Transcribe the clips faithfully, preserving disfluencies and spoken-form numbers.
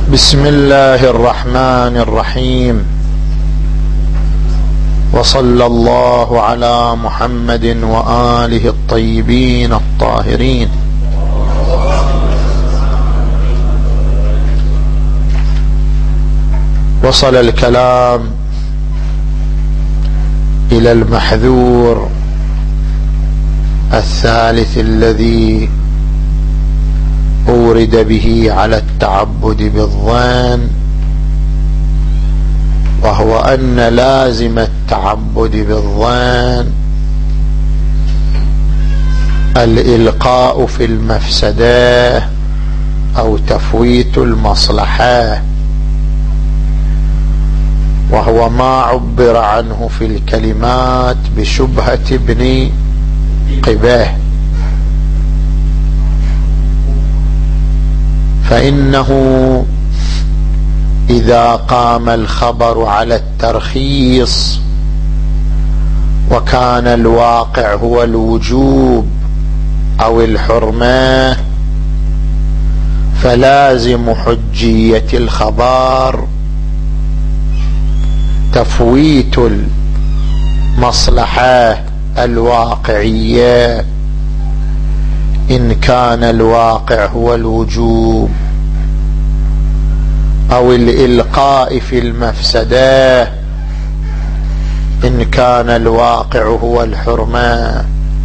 بسم الله الرحمن الرحيم، وصلى الله على محمد وآله الطيبين الطاهرين. وصل الكلام إلى المحذور الثالث الذي أورد به على التعبد بالظن، وهو أن لازم التعبد بالظن الإلقاء في المفسدة أو تفويت المصلحة، وهو ما عبر عنه في الكلمات بشبهة ابن قباه. فإنه إذا قام الخبر على الترخيص وكان الواقع هو الوجوب أو الحرمة، فلازم حجية الخبر تفويت المصلحة الواقعية إن كان الواقع هو الوجوب، أو الإلقاء في المفسدة إن كان الواقع هو الحرمة.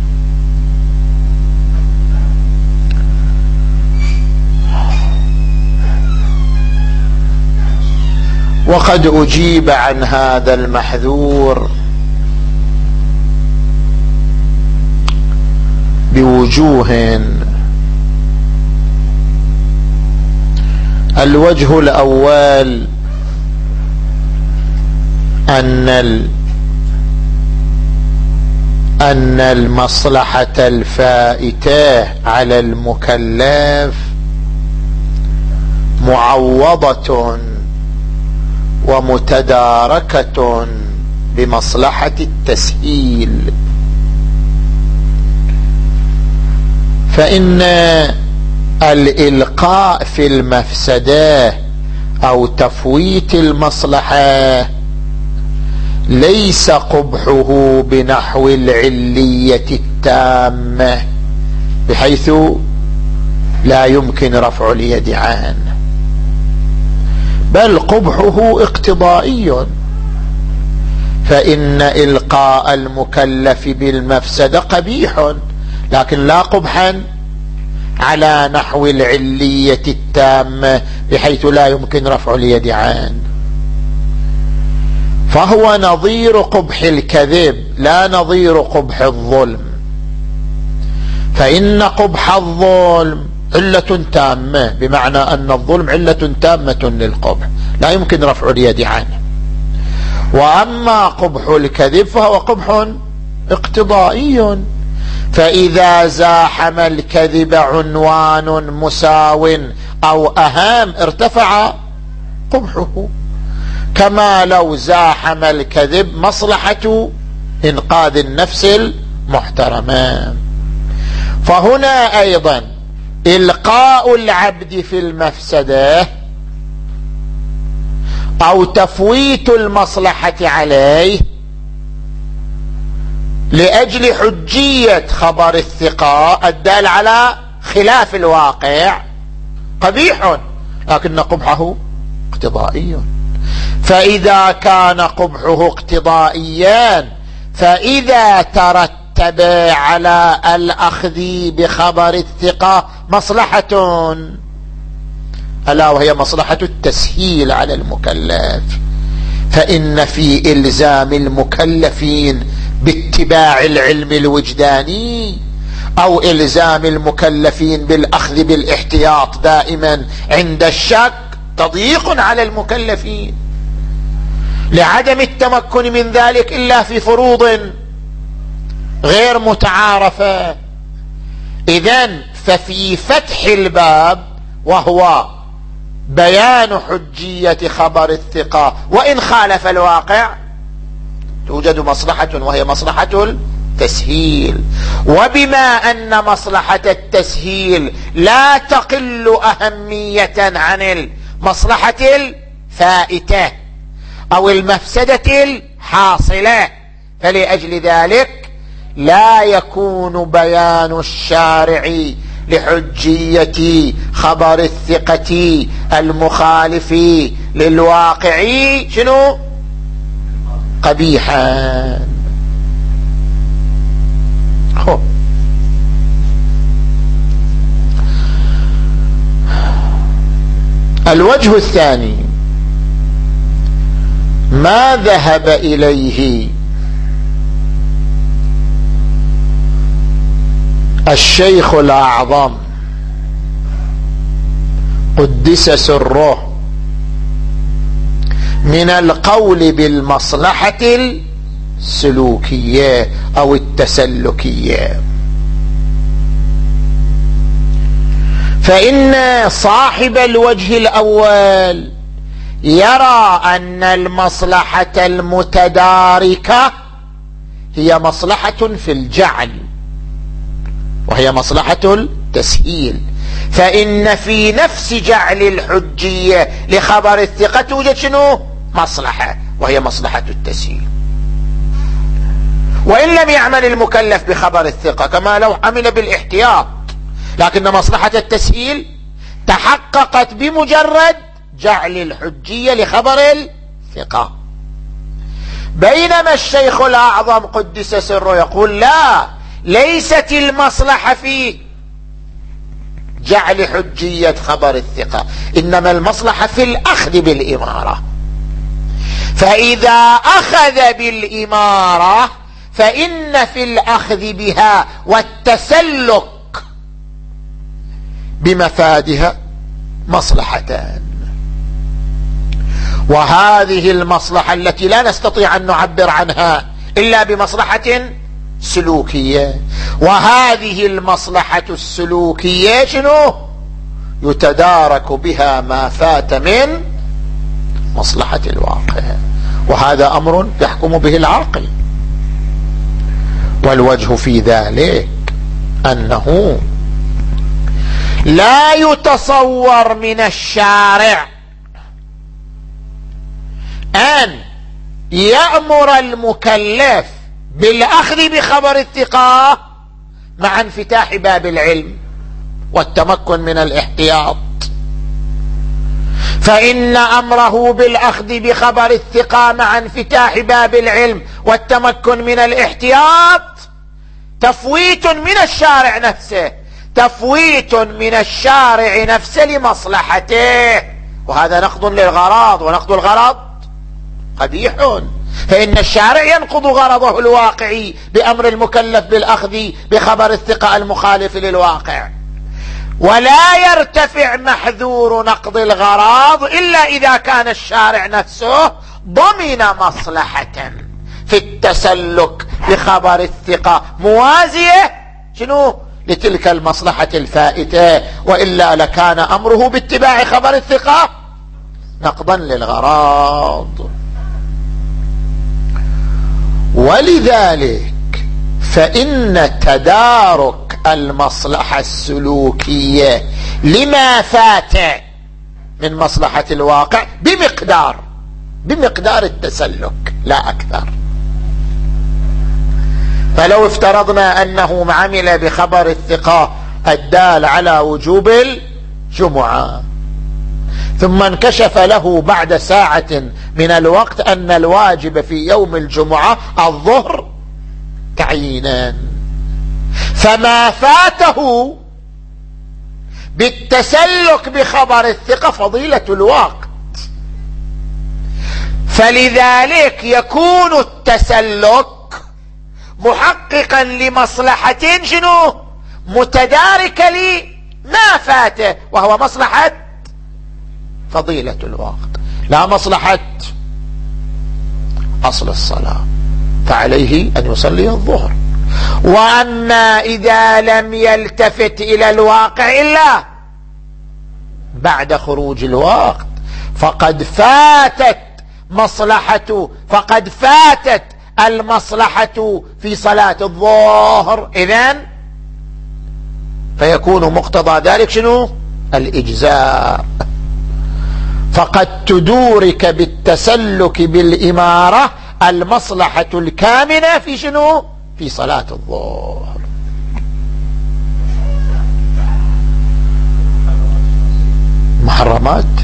وقد أجيب عن هذا المحذور بوجوه. الوجه الأول أن أن المصلحة الفائتة على المكلف معوضة ومتداركة بمصلحة التسهيل، فإن الإلقاء في المفسدة أو تفويت المصلحة ليس قبحه بنحو العلية التامة بحيث لا يمكن رفع اليد عنه، بل قبحه اقتضائي، فإن إلقاء المكلف بالمفسدة قبيح لكن لا قبحا على نحو العلية التامة بحيث لا يمكن رفع اليد عنه، فهو نظير قبح الكذب لا نظير قبح الظلم. فإن قبح الظلم علة تامة، بمعنى أن الظلم علة تامة للقبح لا يمكن رفع اليد عنه، وأما قبح الكذب فهو قبح اقتضائي، فإذا زاحم الكذب عنوان مساو أو أهام ارتفع قبحه، كما لو زاحم الكذب مصلحة إنقاذ النفس المحترمة. فهنا أيضا إلقاء العبد في المفسدة أو تفويت المصلحة عليه لأجل حجية خبر الثقة الدال على خلاف الواقع قبيح، لكن قبحه اقتضائي. فإذا كان قبحه اقتضائيا، فإذا ترتب على الأخذ بخبر الثقة مصلحة ألا وهي مصلحة التسهيل على المكلف، فإن في إلزام المكلفين باتباع العلم الوجداني أو إلزام المكلفين بالأخذ بالاحتياط دائما عند الشك تضييق على المكلفين لعدم التمكن من ذلك إلا في فروض غير متعارفة. إذن ففي فتح الباب وهو بيان حجية خبر الثقة وإن خالف الواقع توجد مصلحة وهي مصلحة التسهيل، وبما أن مصلحة التسهيل لا تقل أهمية عن مصلحة الفائتة أو المفسدة الحاصلة. فلأجل ذلك لا يكون بيان الشارع لحجية خبر الثقة المخالف للواقع شنو؟ قبيحا. خب الوجه الثاني ما ذهب إليه الشيخ الأعظم قدس سره من القول بالمصلحة السلوكية أو التسلكية، فإن صاحب الوجه الأول يرى أن المصلحة المتداركة هي مصلحة في الجعل وهي مصلحة التسهيل، فإن في نفس جعل الحجية لخبر الثقة توجد شنو؟ مصلحة، وهي مصلحة التسهيل. وإن لم يعمل المكلف بخبر الثقة كما لو عمل بالاحتياط، لكن مصلحة التسهيل تحققت بمجرد جعل الحجية لخبر الثقة. بينما الشيخ الأعظم قدس سره يقول لا، ليست المصلحة في جعل حجية خبر الثقة، إنما المصلحة في الأخذ بالإمارة. فإذا أخذ بالإمارة فإن في الأخذ بها والتسلك بمفادها مصلحتان، وهذه المصلحة التي لا نستطيع أن نعبر عنها إلا بمصلحة سلوكية، وهذه المصلحة السلوكية شنو؟ يتدارك بها ما فات من مصلحة الواقع، وهذا أمر يحكم به العاقل. والوجه في ذلك أنه لا يتصور من الشارع أن يأمر المكلف بالأخذ بخبر الثقة مع انفتاح باب العلم والتمكن من الاحتياط، فإن أمره بالأخذ بخبر الثقة مع انفتاح باب العلم والتمكن من الاحتياط تفويت من الشارع نفسه، تفويت من الشارع نفسه لمصلحته، وهذا نقض للغرض، ونقض الغرض قبيح، فإن الشارع ينقض غرضه الواقعي بأمر المكلف بالأخذ بخبر الثقة المخالف للواقع، ولا يرتفع محذور نقض الغرض إلا إذا كان الشارع نفسه ضمن مصلحة في التسلك بخبر الثقة موازية شنو؟ لتلك المصلحة الفائتة، وإلا لكان أمره باتباع خبر الثقة نقضا للغرض. ولذلك فإن تدارك المصلحة السلوكية لما فات من مصلحة الواقع بمقدار بمقدار التسلك لا أكثر. فلو افترضنا أنه عمل بخبر الثقة الدال على وجوب الجمعة، ثم انكشف له بعد ساعة من الوقت أن الواجب في يوم الجمعة الظهر تعيينا، فما فاته بالتسلك بخبر الثقة فضيلة الوقت، فلذلك يكون التسلك محققا لمصلحة شنو؟ متداركة لما فاته، وهو مصلحة فضيلة الوقت، لا مصلحة أصل الصلاة، فعليه أن يصلي الظهر. وأما إذا لم يلتفت إلى الواقع إلا بعد خروج الوقت فقد فاتت مصلحة فقد فاتت المصلحة في صلاة الظهر، إذن فيكون مقتضى ذلك شنو؟ الإجزاء. فقد تدورك بالتسلك بالإمارة المصلحة الكامنة في شنو؟ في صلاة الظهر. محرمات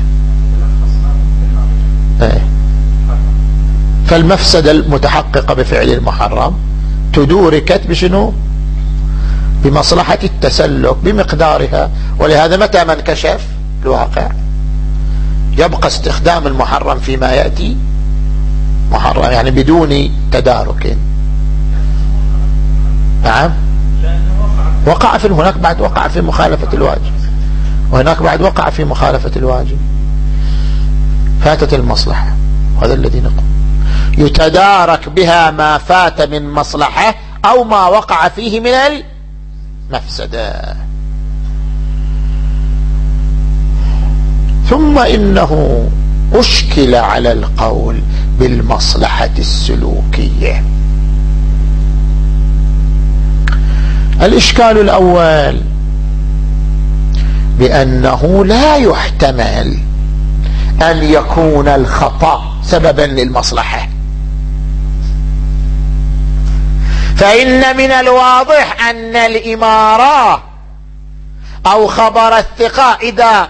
ايه. فالمفسدة المتحققة بفعل المحرم تدوركت بشنو؟ بمصلحة التسلك بمقدارها. ولهذا متى ما انكشف الواقع يبقى استخدام المحرم فيما يأتي محرم، يعني بدون تدارك. نعم، وقع في هناك بعد وقع في مخالفة الواجب، وهناك بعد وقع في مخالفة الواجب، فاتت المصلحة. هذا الذي نقول يتدارك بها ما فات من مصلحة أو ما وقع فيه من المفسدة. ثم إنه أشكل على القول بالمصلحة السلوكية. الإشكال الأول بأنه لا يحتمل أن يكون الخطأ سببا للمصلحة، فإن من الواضح أن الإمارة أو خبر الثقة إذا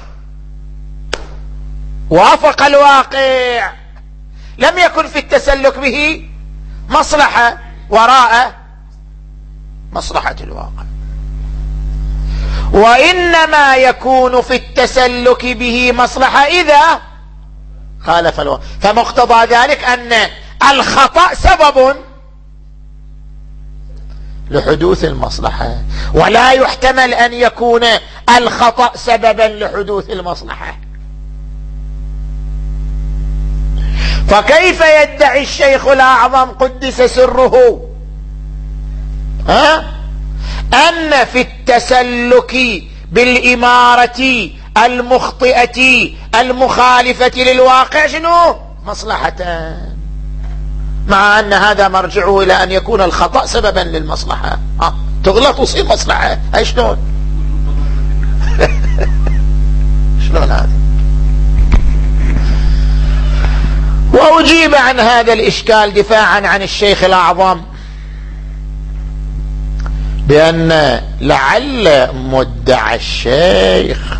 وافق الواقع لم يكن في التسلك به مصلحة وراء مصلحة الواقع، وإنما يكون في التسلك به مصلحة إذا خالف الواقع. فمقتضى ذلك أن الخطأ سبب لحدوث المصلحة، ولا يحتمل أن يكون الخطأ سببا لحدوث المصلحة. فكيف يدعي الشيخ الأعظم قدس سره ها أن في التسلك بالإمارة المخطئة المخالفة للواقع شنو مصلحتان، مع أن هذا مرجعه إلى أن يكون الخطأ سببا للمصلحة؟ ها تغلط وصير مصلحة، أي شلون شلون هذا؟ وأجيب عن هذا الإشكال دفاعا عن الشيخ الأعظم بأن لعل مدعى الشيخ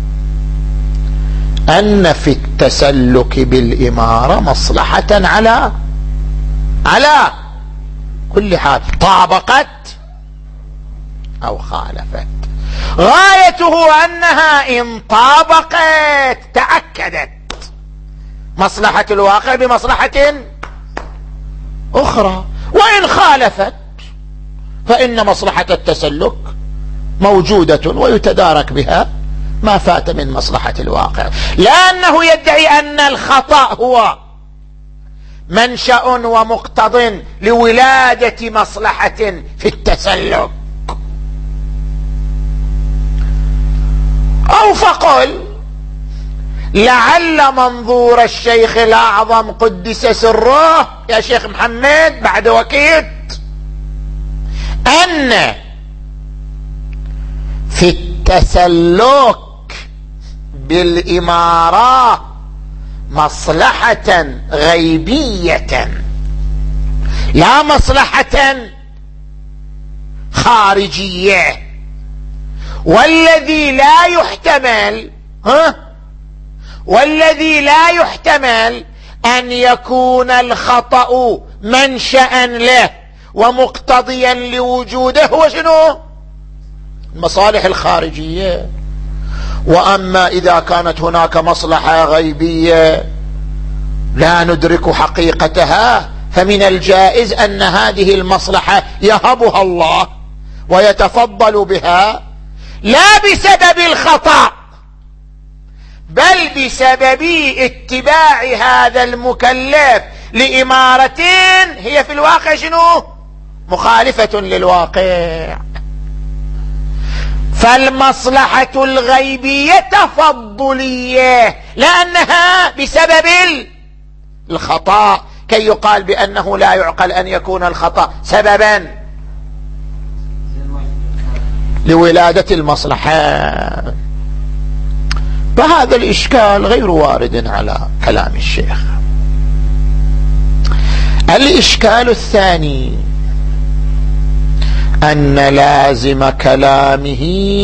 أن في التسلك بالإمارة مصلحة على على كل حال طابقت أو خالفت. غايته أنها إن طابقت تأكدت مصلحة الواقع بمصلحة أخرى، وإن خالفت فإن مصلحة التسلك موجودة ويتدارك بها ما فات من مصلحة الواقع. لأنه يدعي أن الخطأ هو منشأ ومقتض لولادة مصلحة في التسلك. أو فقل لعل منظور الشيخ الأعظم قدس سره يا شيخ محمد بعد وكيت أن في التسلك بالإمارة مصلحة غيبية لا مصلحة خارجية، والذي لا يحتمل ها والذي لا يحتمل أن يكون الخطأ منشأ له ومقتضيا لوجوده هو شنو؟ المصالح الخارجية. وأما إذا كانت هناك مصلحة غيبية لا ندرك حقيقتها فمن الجائز أن هذه المصلحة يهبها الله ويتفضل بها لا بسبب الخطأ بل بسبب اتباع هذا المكلف لإمارتين هي في الواقع شنو؟ مخالفة للواقع. فالمصلحة الغيبية تفضلية لأنها بسبب الخطأ، كي يقال بأنه لا يعقل أن يكون الخطأ سببا لولادة المصلحة. فهذا الإشكال غير وارد على كلام الشيخ. الإشكال الثاني أن لازم كلامه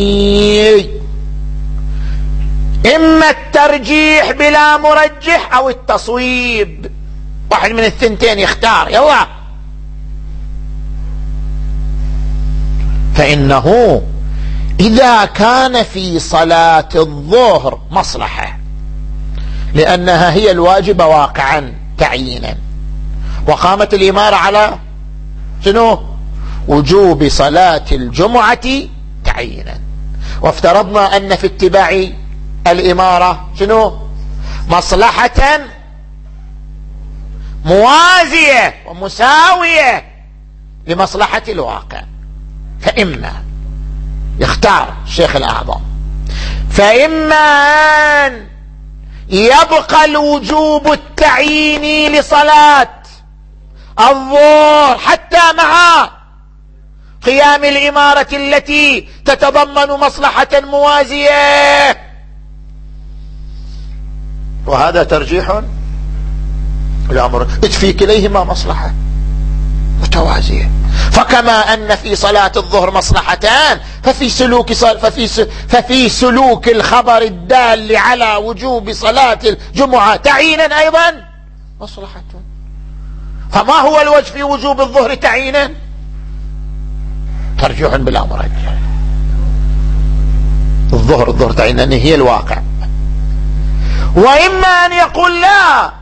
إما الترجيح بلا مرجح أو التصويب، واحد من الثنتين يختار، يلا. فإنه إذا كان في صلاة الظهر مصلحة لأنها هي الواجبة واقعا تعيينا، وقامت الإمارة على شنو؟ وجوب صلاة الجمعة تعيينا، وافترضنا أن في اتباع الإمارة شنو؟ مصلحة موازية ومساوية لمصلحة الواقع. فإما يختار الشيخ الأعظم، فإما أن يبقى الوجوب التعييني لصلاة الظهر حتى مع قيام الإمارة التي تتضمن مصلحة موازية، وهذا ترجيح الأمر في كليهما مصلحة متوازية. فكما أن في صلاة الظهر مصلحتان، ففي سلوك ففي ففي سلوك الخبر الدال على وجوب صلاة الجمعة تعيينا أيضا مصلحة. فما هو الوجه في وجوب الظهر تعيينا؟ ترجيح بلا مرجح. الظهر الظهر تعيينا هي الواقع. وإما أن يقول لا،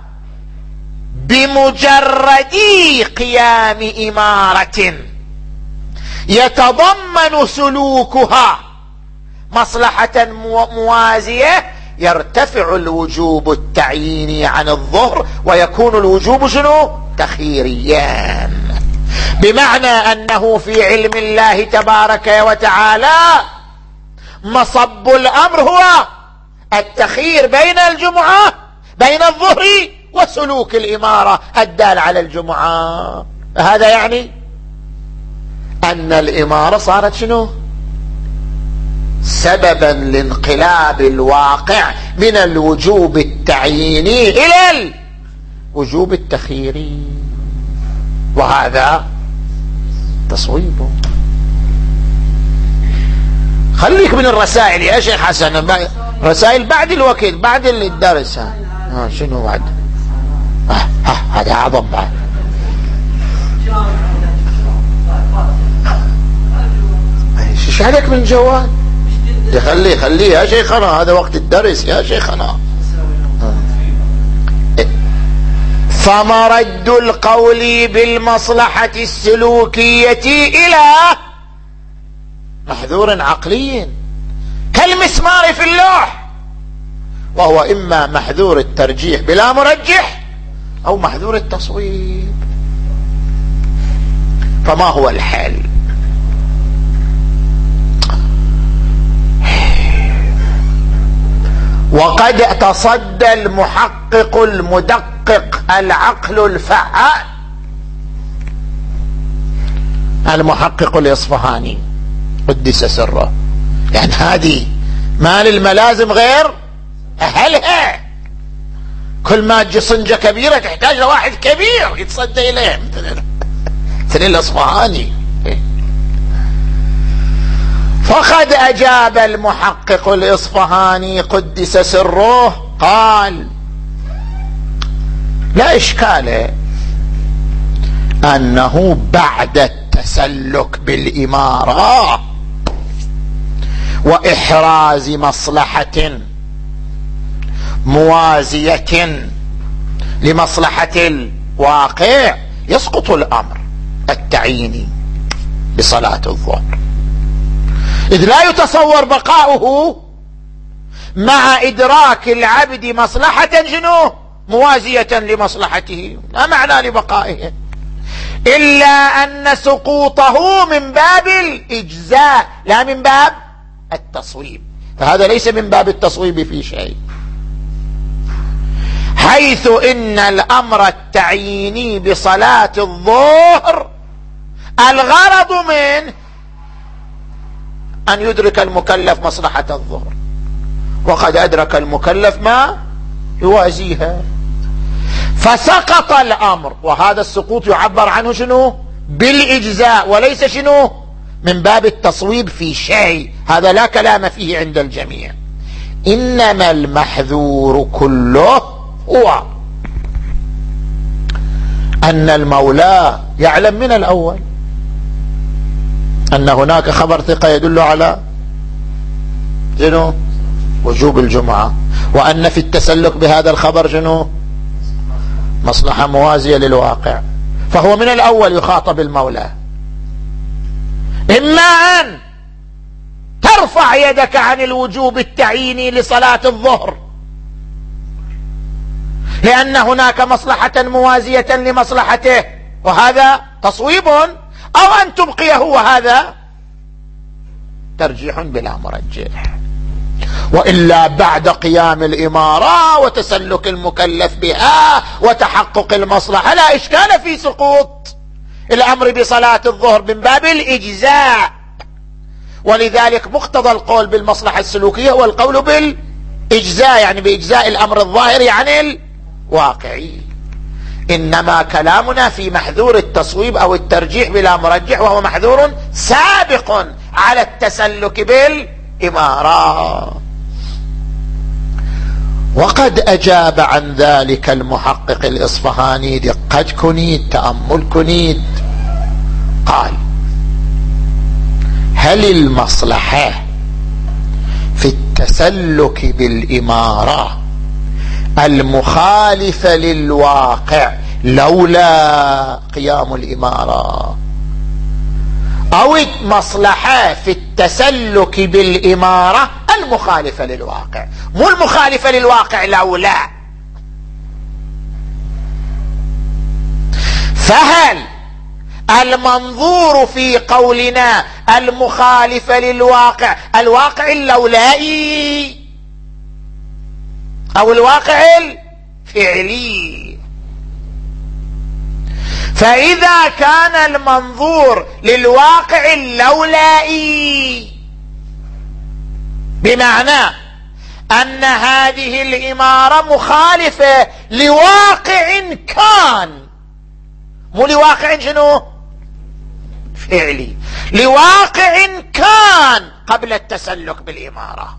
بمجرد قيام إمارة يتضمن سلوكها مصلحة موازية يرتفع الوجوب التعييني عن الظهر، ويكون الوجوب شنو؟ تخييريا، بمعنى أنه في علم الله تبارك وتعالى مصب الأمر هو التخيير بين الجمعة بين الظهر وسلوك الإمارة الدال على الجمعة. هذا يعني أن الإمارة صارت شنو؟ سببا لانقلاب الواقع من الوجوب التعييني إلى الوجوب التخييري، وهذا تصويبه. خليك من الرسائل يا شيخ حسن، رسائل بعد الوقت بعد الدرس. ها شنو بعد؟ ها ها هذا أعظم بعد. ايش عليك من جوال؟ خليه خليه يا شيخنا، هذا وقت الدرس يا شيخنا. فمرد القول بالمصلحة السلوكية إلى محذور عقلي كالمسمار في اللوح، وهو إما محذور الترجيح بلا مرجح أو محذور التصويب. فما هو الحل؟ وقد تصدى المحقق المدقق العقل الفعال المحقق الإصفهاني قدس سره، يعني هذه ما للملازم غير أهلها، كل ما تجي صنجة كبيرة تحتاج لواحد كبير يتصدى إليه مثل الإصفهاني. فقد أجاب المحقق الإصفهاني قدس سره قال: لا إشكال أنه بعد التسلك بالإمارة وإحراز مصلحة موازية لمصلحة الواقع يسقط الأمر التعييني بصلاة الظهر، إذ لا يتصور بقاؤه مع إدراك العبد مصلحة جنوه موازية لمصلحته، لا معنى لبقائه إلا أن سقوطه من باب الإجزاء لا من باب التصويب، فهذا ليس من باب التصويب في شيء، حيث إن الأمر التعييني بصلاة الظهر الغرض منه أن يدرك المكلف مصلحة الظهر، وقد أدرك المكلف ما يوازيها، فسقط الأمر. وهذا السقوط يعبر عنه شنو؟ بالإجزاء، وليس شنو؟ من باب التصويب في شيء، هذا لا كلام فيه عند الجميع. إنما المحذور كله هو أن المولى يعلم من الأول أن هناك خبر ثقة يدل على شنو؟ وجوب الجمعة، وأن في التسلك بهذا الخبر شنو؟ مصلحة موازية للواقع، فهو من الأول يخاطب المولى. إما أن ترفع يدك عن الوجوب التعييني لصلاة الظهر لأن هناك مصلحة موازية لمصلحته، وهذا تصويب، أو أن تبقيه، وهذا ترجيح بلا مرجح. وإلا بعد قيام الإمارة وتسلك المكلف بها وتحقق المصلحة لا إشكال في سقوط الأمر بصلاة الظهر من باب الإجزاء. ولذلك مقتضى القول بالمصلحة السلوكية هو القول بالإجزاء، يعني بإجزاء الأمر الظاهر عن الواقعي. إنما كلامنا في محذور التصويب أو الترجيح بلا مرجح، وهو محذور سابق على التسلك بالإمارة. وقد أجاب عن ذلك المحقق الإصفهاني، دقة كنيد، تأمل كنيد، قال: هل المصلحة في التسلك بالإمارة المخالفة للواقع لولا قيام الإمارة، أو المصلحة في التسلك بالإمارة المخالفة للواقع؟ مو المخالفة للواقع لولا. فهل المنظور في قولنا المخالفة للواقع الواقع اللولائي أو الواقع الفعلي؟ فإذا كان المنظور للواقع اللولائي بمعنى أن هذه الإمارة مخالفة لواقع كان، مو لواقع شنو؟ فعلي، لواقع كان قبل التسلك بالإمارة.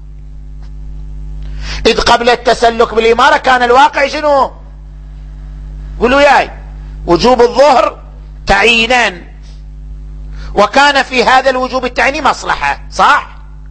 إذ قبل التسلك بالإمارة كان الواقع شنو؟ قولوا ياي، وجوب الظهر تعيينا، وكان في هذا الوجوب التعييني مصلحة، صح؟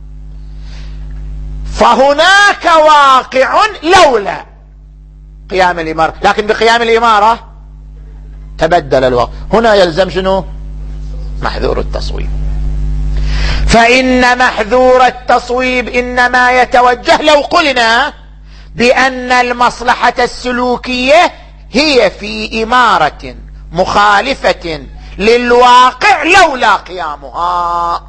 فهناك واقع لولا قيام الإمارة، لكن بقيام الإمارة تبدل الواقع. هنا يلزم شنو؟ محذور التصويب. فإن محذور التصويب إنما يتوجه لو قلنا بأن المصلحة السلوكية هي في إمارة مخالفة للواقع لولا قيامها.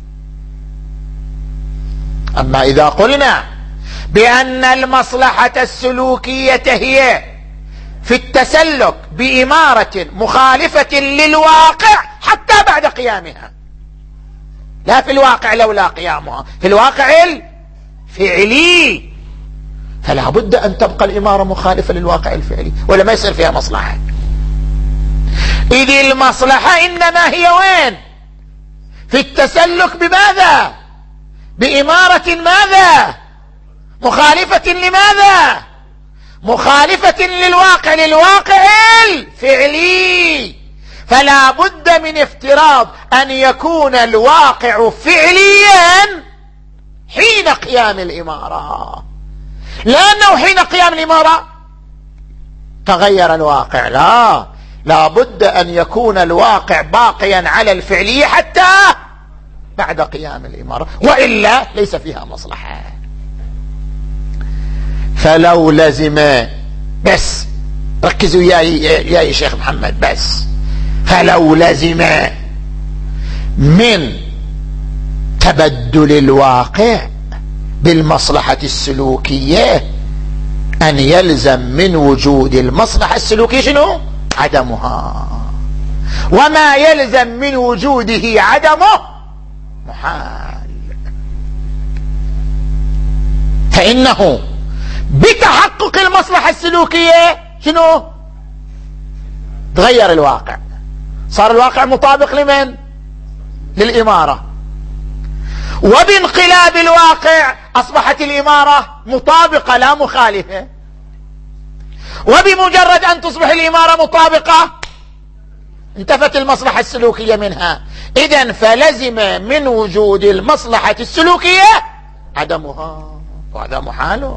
أما إذا قلنا بأن المصلحة السلوكية هي في التسلك بإمارة مخالفة للواقع حتى بعد قيامها، لا في الواقع لولا قيامها، في الواقع الفعلي، فلا بد أن تبقى الإمارة مخالفة للواقع الفعلي ولا ما يصير فيها مصلحة. إذ المصلحة إنما هي وين؟ في التسلك بماذا؟ بإمارة ماذا؟ مخالفة لماذا؟ مخالفة للواقع، للواقع الفعلي. فلا بد من افتراض أن يكون الواقع فعليا حين قيام الإمارة، لأنه حين قيام الإمارة تغير الواقع، لا، لا بد أن يكون الواقع باقيا على الفعلية حتى بعد قيام الإمارة، وإلا ليس فيها مصلحة. فلو لزم، بس ركزوا يا يا شيخ محمد، بس فلو لزم من تبدل الواقع بالمصلحة السلوكية أن يلزم من وجود المصلحة السلوكية شنو؟ عدمها، وما يلزم من وجوده عدمه محال. فإنه بتحقق المصلحة السلوكية شنو؟ تغير الواقع، صار الواقع مطابق لمن؟ للإمارة. وبانقلاب الواقع أصبحت الإمارة مطابقة لا مخالفة، وبمجرد أن تصبح الإمارة مطابقة انتفت المصلحة السلوكية منها. إذن فلزم من وجود المصلحة السلوكية عدمها، وهذا محال.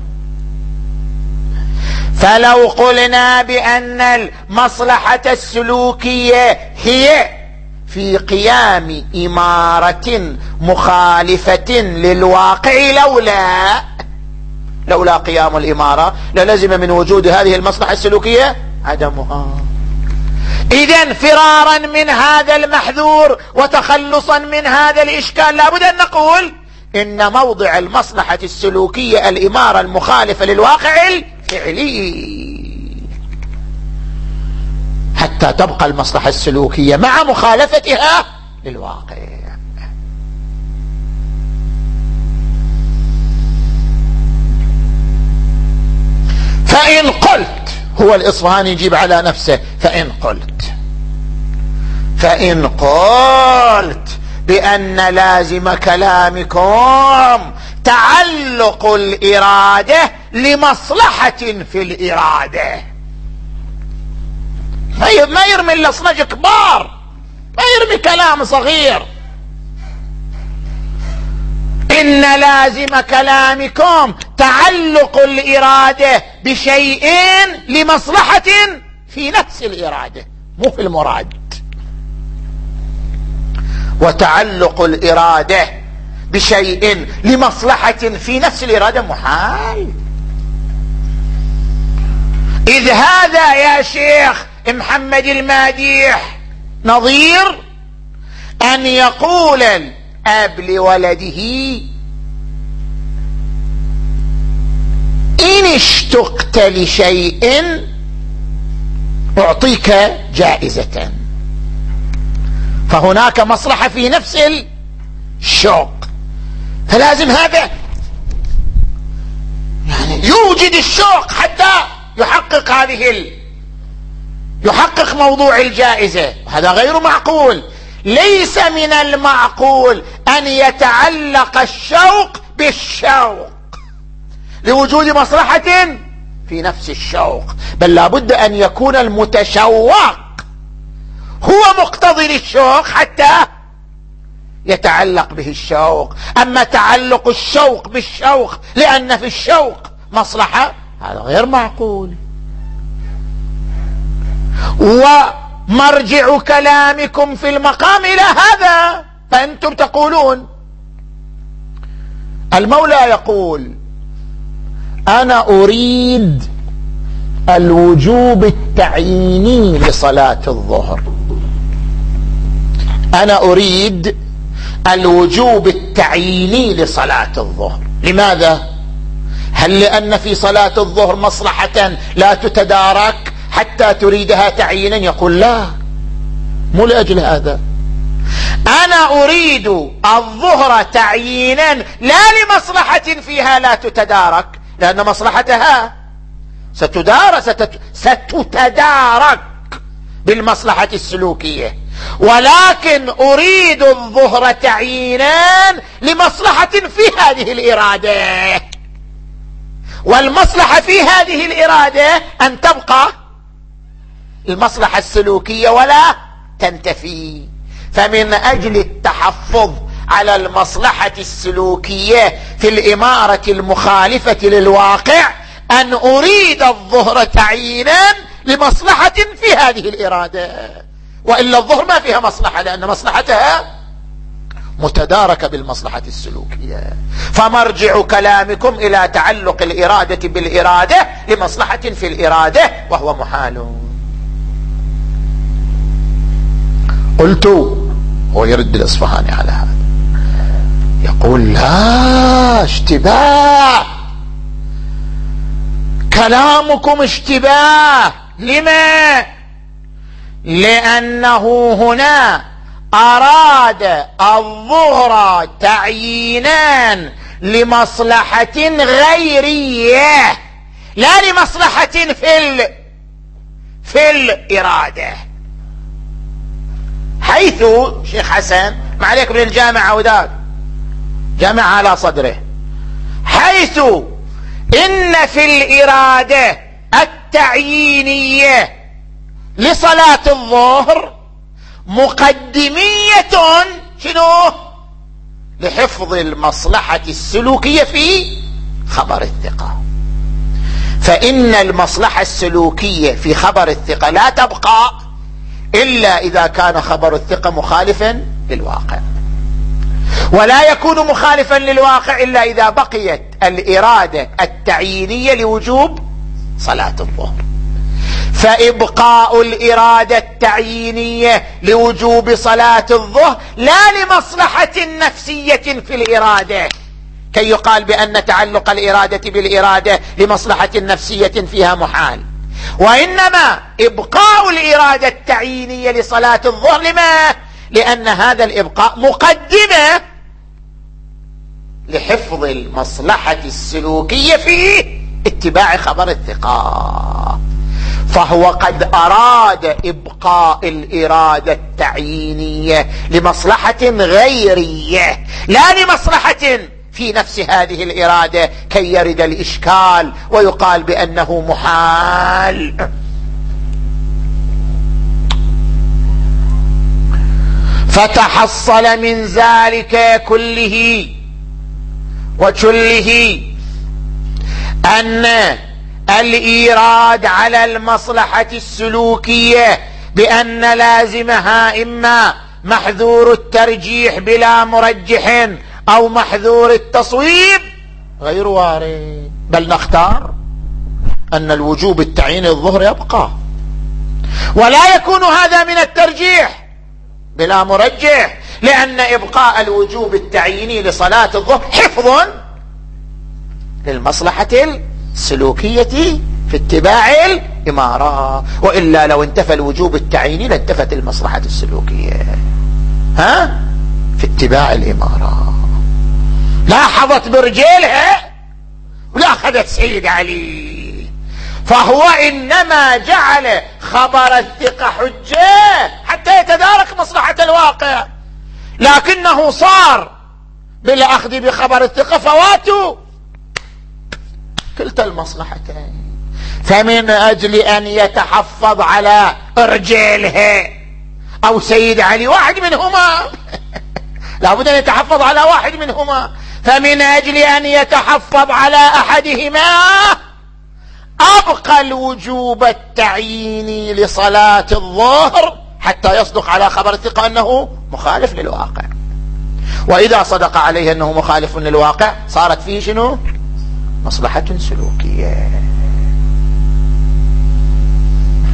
فلو قلنا بأن المصلحة السلوكية هي في قيام إمارة مخالفة للواقع لولا لولا قيام الإمارة للزم من وجود هذه المصلحة السلوكية عدمها. إذن فرارا من هذا المحذور وتخلصا من هذا الإشكال لابد أن نقول إن موضع المصلحة السلوكية الإمارة المخالفة للواقع الفعلي، حتى تبقى المصلحة السلوكية مع مخالفتها للواقع. فإن قلت، هو الإصفهاني يجيب على نفسه، فإن قلت فإن قلت بأن لازم كلامكم تعلق الإرادة لمصلحة في الإرادة، ما يرمي الأصناج كبار، ما يرمي كلام صغير. إن لازم كلامكم تعلق الإرادة بشيء لمصلحة في نفس الإرادة مو في المراد. وتعلق الإرادة بشيء لمصلحة في نفس الإرادة محال. إذ هذا يا شيخ محمد الماديح نظير أن يقول الأب لولده إن اشتقت لشيء أعطيك جائزة، فهناك مصلحة في نفس الشوق، فلازم هذا يعني يوجد الشوق حتى يحقق هذه ال... يحقق موضوع الجائزة. هذا غير معقول. ليس من المعقول أن يتعلق الشوق بالشوق لوجود مصلحة في نفس الشوق، بل لابد أن يكون المتشوق هو مقتضي للشوق حتى يتعلق به الشوق. أما تعلق الشوق بالشوق لأن في الشوق مصلحة، هذا غير معقول. ومرجع كلامكم في المقام إلى هذا، فأنتم تقولون المولى يقول أنا أريد الوجوب التعييني لصلاة الظهر، أنا أريد الوجوب التعييني لصلاة الظهر. لماذا؟ هل لأن في صلاة الظهر مصلحة لا تتدارك حتى تريدها تعيينا؟ يقول لا، مو لأجل هذا. أنا أريد الظهر تعيينا لا لمصلحة فيها لا تتدارك، لأن مصلحتها ستدار ستت... ستتدارك بالمصلحة السلوكية، ولكن أريد الظهر تعيينا لمصلحة في هذه الإرادة، والمصلحة في هذه الإرادة أن تبقى المصلحة السلوكية ولا تنتفي. فمن أجل التحفظ على المصلحة السلوكية في الإمارة المخالفة للواقع أن أريد الظهر تعيينا لمصلحة في هذه الإرادة، وإلا الظهر ما فيها مصلحة لأن مصلحتها متداركة بالمصلحة السلوكية. فمرجع كلامكم إلى تعلق الإرادة بالإرادة لمصلحة في الإرادة، وهو محال. قلت، هو يرد الإصفهاني على هذا، يقول لا، اشتباه، كلامكم اشتباه. لما؟ لأنه هنا أراد الظهر تعيينا لمصلحة غيرية لا لمصلحة في ال... في الإرادة. حيث شيخ حسن ما عليك بالجامعة وداد جامعة على صدره، حيث إن في الإرادة التعيينية لصلاة الظهر مقدمية شنو؟ لحفظ المصلحة السلوكية في خبر الثقة. فإن المصلحة السلوكية في خبر الثقة لا تبقى إلا إذا كان خبر الثقة مخالفا للواقع، ولا يكون مخالفا للواقع إلا إذا بقيت الإرادة التعيينية لوجوب صلاة الظهر. فإبقاء الإرادة التعيينية لوجوب صلاة الظهر لا لمصلحة نفسية في الإرادة كي يقال بأن تعلق الإرادة بالإرادة لمصلحة نفسية فيها محال، وإنما إبقاء الإرادة التعيينية لصلاة الظهر لما؟ لأن هذا الإبقاء مقدمة لحفظ المصلحة السلوكية في اتباع خبر الثقة. فهو قد أراد إبقاء الإرادة التعيينية لمصلحة غيرية لا لمصلحة في نفس هذه الإرادة كي يرد الإشكال ويقال بأنه محال. فتحصل من ذلك كله وكله أن الإيراد على المصلحة السلوكية بأن لازمها إما محذور الترجيح بلا مرجح أو محذور التصويب غير وارد، بل نختار أن الوجوب التعييني الظهر يبقى، ولا يكون هذا من الترجيح بلا مرجح، لأن إبقاء الوجوب التعييني لصلاة الظهر حفظ للمصلحة السلوكية في اتباع الإمارة، وإلا لو انتفى الوجوب التعييني لانتفت المصلحة السلوكية ها في اتباع الإمارة. لاحظت برجيلها ولا أخذت سيد علي، فهو إنما جعل خبر الثقة حجة حتى يتدارك مصلحة الواقع، لكنه صار بالأخذ بخبر الثقة فوات كلتا المصلحتين. فمن أجل أن يتحفظ على رجالها أو سيد علي واحد منهما لابد أن يتحفظ على واحد منهما، فمن أجل أن يتحفظ على أحدهما أبقى الوجوب التعييني لصلاة الظهر حتى يصدق على خبر الثقة أنه مخالف للواقع، وإذا صدق عليه أنه مخالف للواقع صارت فيه شنو؟ مصلحة سلوكية.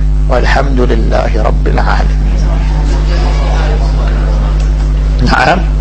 والحمد لله رب العالمين. نعم.